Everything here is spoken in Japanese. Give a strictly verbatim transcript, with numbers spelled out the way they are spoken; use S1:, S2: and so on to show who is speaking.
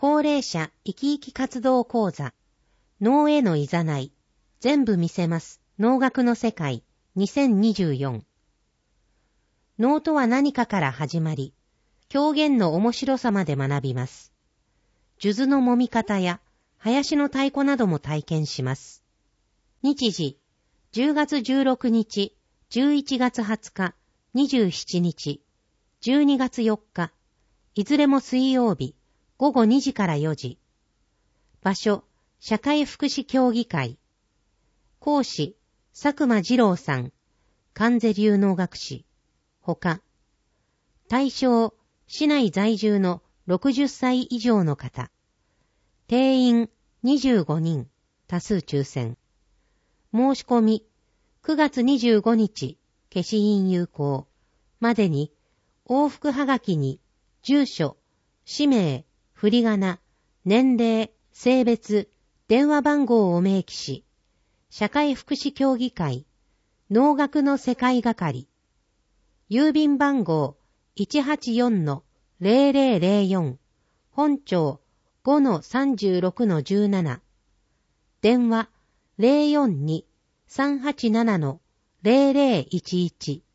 S1: 高齢者生き生き活動講座、脳へのいざない、全部見せます、脳学の世界、にせんにじゅうよん。脳とは何かから始まり、狂言の面白さまで学びます。数珠の揉み方や、林の太鼓なども体験します。日時、じゅうがつじゅうろくにち、じゅういちがつはつか、にじゅうしちにち、じゅうにがつよっか、いずれも水曜日、ごごにじからよじ。場所、社会福祉協議会。講師、佐久間二郎さん、関西流能学士。ほか。対象、市内在住のろくじゅっさい以上の方。定員にじゅうごにん、多数抽選。申し込み、くがつにじゅうごにち、消印有効。までに、往復はがきに、住所、氏名、振り仮名、年齢、性別、電話番号を明記し、社会福祉協議会、能楽の世界係、郵便番号 いちはちよんのぜろぜろぜろよん、本町 ごのさんじゅうろくのじゅうなな、電話 ゼロよんに さんはちななのぜろぜろいちいち